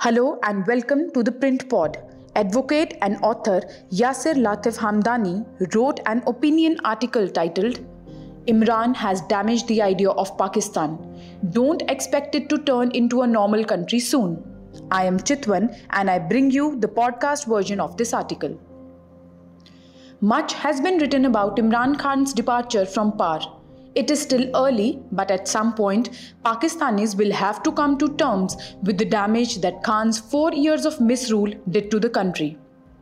Hello and welcome to the Print Pod. Advocate and author Yasir Latif Hamdani wrote an opinion article titled Imran has damaged the idea of Pakistan. Don't expect it to turn into a normal country soon. I am Chitwan and I bring you the podcast version of this article. Much has been written about Imran Khan's departure from power. It is still early, but at some point, Pakistanis will have to come to terms with the damage that Khan's 4 years of misrule did to the country.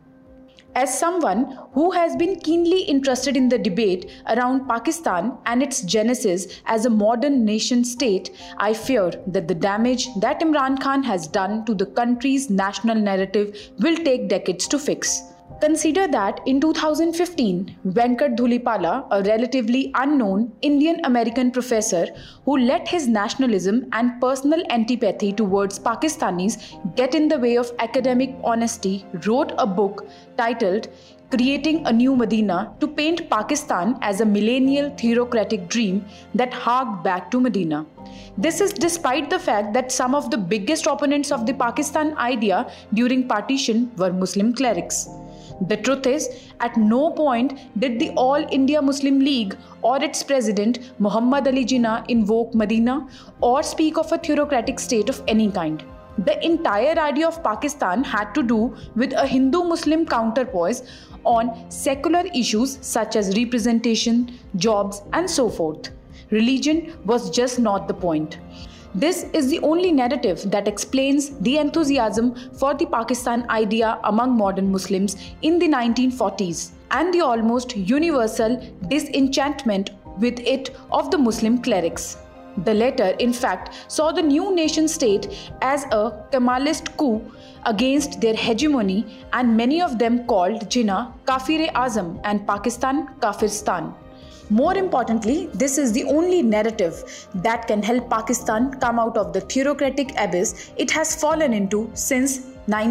As someone who has been keenly interested in the debate around Pakistan and its genesis as a modern nation state, I fear that the damage that Imran Khan has done to the country's national narrative will take decades to fix. Consider that in 2015, Venkat Dhulipala, a relatively unknown Indian-American professor who let his nationalism and personal antipathy towards Pakistanis get in the way of academic honesty, wrote a book titled Creating a New Medina to paint Pakistan as a millennial theocratic dream that harked back to Medina. This is despite the fact that some of the biggest opponents of the Pakistan idea during partition were Muslim clerics. The truth is, at no point did the All India Muslim League or its president Muhammad Ali Jinnah invoke Medina or speak of a theocratic state of any kind. The entire idea of Pakistan had to do with a Hindu-Muslim counterpoise on secular issues such as representation, jobs, and so forth. Religion was just not the point. This is the only narrative that explains the enthusiasm for the Pakistan idea among modern Muslims in the 1940s and the almost universal disenchantment with it of the Muslim clerics. The latter, in fact, saw the new nation state as a Kemalist coup against their hegemony, and many of them called Jinnah Kafir-e-Azam and Pakistan Kafirstan. More importantly, this is the only narrative that can help Pakistan come out of the theocratic abyss it has fallen into since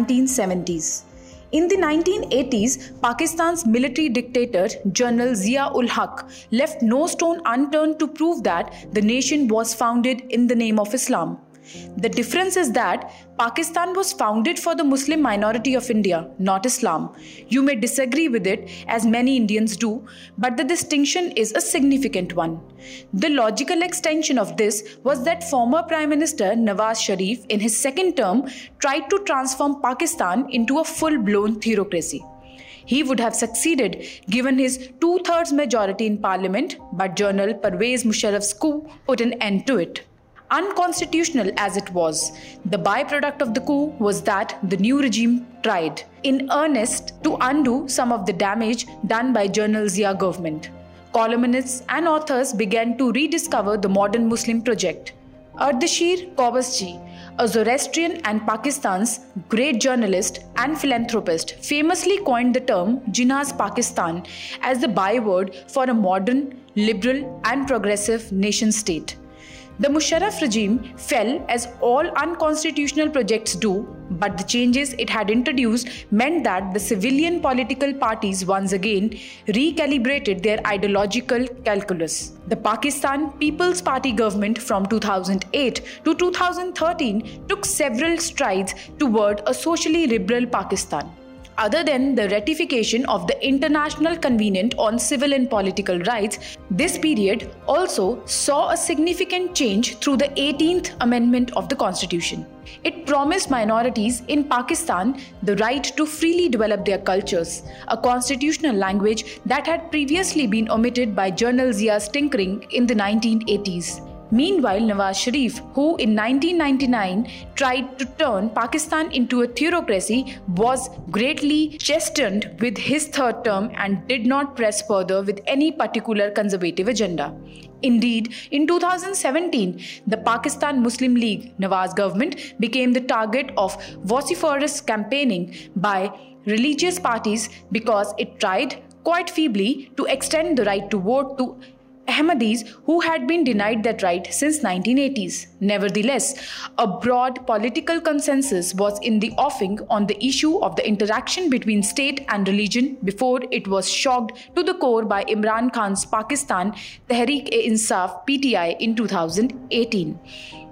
1970s. In the 1980s, Pakistan's military dictator, General Zia-ul-Haq, left no stone unturned to prove that the nation was founded in the name of Islam. The difference is that Pakistan was founded for the Muslim minority of India, not Islam. You may disagree with it, as many Indians do, but the distinction is a significant one. The logical extension of this was that former Prime Minister Nawaz Sharif, in his second term, tried to transform Pakistan into a full-blown theocracy. He would have succeeded given his 2/3 majority in parliament, but General Pervez Musharraf's coup put an end to it. Unconstitutional as it was, the byproduct of the coup was that the new regime tried, in earnest, to undo some of the damage done by General Zia government. Columnists and authors began to rediscover the modern Muslim project. Ardashir Qobuschi, a Zoroastrian and Pakistan's great journalist and philanthropist, famously coined the term Jinnah's Pakistan as the byword for a modern, liberal and progressive nation state. The Musharraf regime fell as all unconstitutional projects do, but the changes it had introduced meant that the civilian political parties once again recalibrated their ideological calculus. The Pakistan People's Party government from 2008 to 2013 took several strides toward a socially liberal Pakistan. Other than the ratification of the International Covenant on Civil and Political Rights, this period also saw a significant change through the 18th Amendment of the Constitution. It promised minorities in Pakistan the right to freely develop their cultures, a constitutional language that had previously been omitted by General Zia's tinkering in the 1980s. Meanwhile, Nawaz Sharif, who in 1999 tried to turn Pakistan into a theocracy, was greatly chastened with his third term and did not press further with any particular conservative agenda. Indeed, in 2017, the Pakistan Muslim League, Nawaz government, became the target of vociferous campaigning by religious parties because it tried, quite feebly, to extend the right to vote to Ahmadis who had been denied that right since 1980s. Nevertheless, a broad political consensus was in the offing on the issue of the interaction between state and religion before it was shocked to the core by Imran Khan's Pakistan Tehreek-e-Insaf (PTI) in 2018.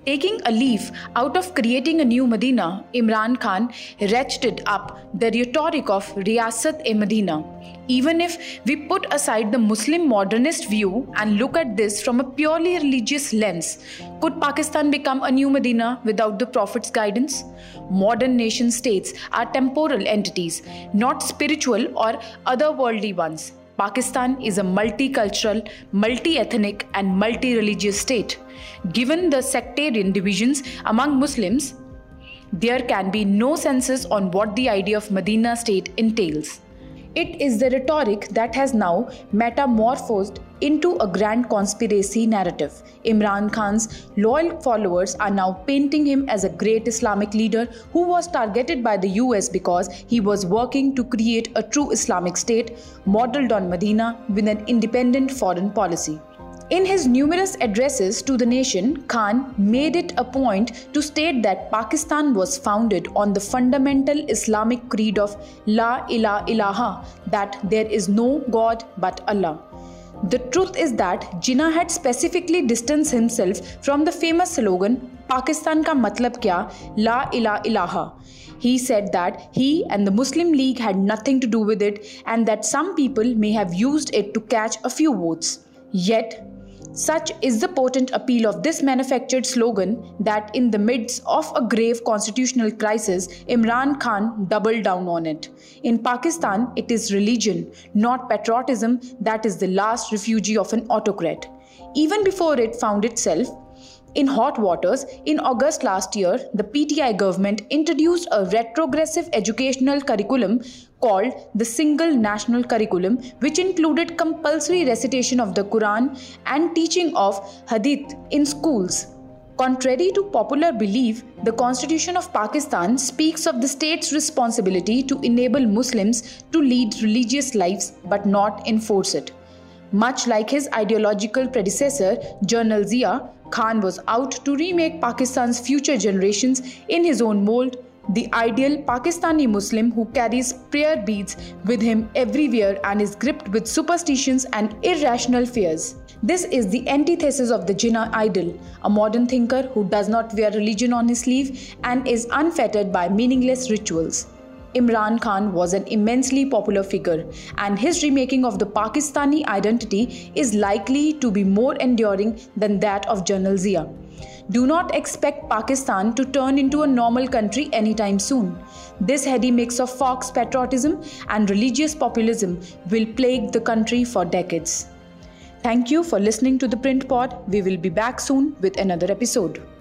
Taking a leaf out of creating a new Medina, Imran Khan ratcheted up the rhetoric of Riyasat-e-Medina. Even if we put aside the Muslim modernist view and look at this from a purely religious lens, could Pakistan become a new Medina without the Prophet's guidance? Modern nation states are temporal entities, not spiritual or otherworldly ones. Pakistan is a multicultural, multi-ethnic and multi-religious state. Given the sectarian divisions among Muslims, there can be no census on what the idea of Medina state entails. It is the rhetoric that has now metamorphosed into a grand conspiracy narrative. Imran Khan's loyal followers are now painting him as a great Islamic leader who was targeted by the US because he was working to create a true Islamic state modeled on Medina with an independent foreign policy. In his numerous addresses to the nation, Khan made it a point to state that Pakistan was founded on the fundamental Islamic creed of La ilaha illallah, that there is no God but Allah. The truth is that Jinnah had specifically distanced himself from the famous slogan, Pakistan ka matlab kya, La ilaha illallah. He said that he and the Muslim League had nothing to do with it and that some people may have used it to catch a few votes. Yet, such is the potent appeal of this manufactured slogan that in the midst of a grave constitutional crisis, Imran Khan doubled down on it. In Pakistan, it is religion, not patriotism, that is the last refuge of an autocrat. Even before it found itself in hot waters, in August last year, the PTI government introduced a retrogressive educational curriculum called the Single National Curriculum, which included compulsory recitation of the Quran and teaching of Hadith in schools. Contrary to popular belief, the Constitution of Pakistan speaks of the state's responsibility to enable Muslims to lead religious lives but not enforce it. Much like his ideological predecessor, General Zia, Khan was out to remake Pakistan's future generations in his own mold, the ideal Pakistani Muslim who carries prayer beads with him everywhere and is gripped with superstitions and irrational fears. This is the antithesis of the Jinnah idol, a modern thinker who does not wear religion on his sleeve and is unfettered by meaningless rituals. Imran Khan was an immensely popular figure, and his remaking of the Pakistani identity is likely to be more enduring than that of General Zia. Do not expect Pakistan to turn into a normal country anytime soon. This heady mix of fox patriotism and religious populism will plague the country for decades. Thank you for listening to the Print Pod. We will be back soon with another episode.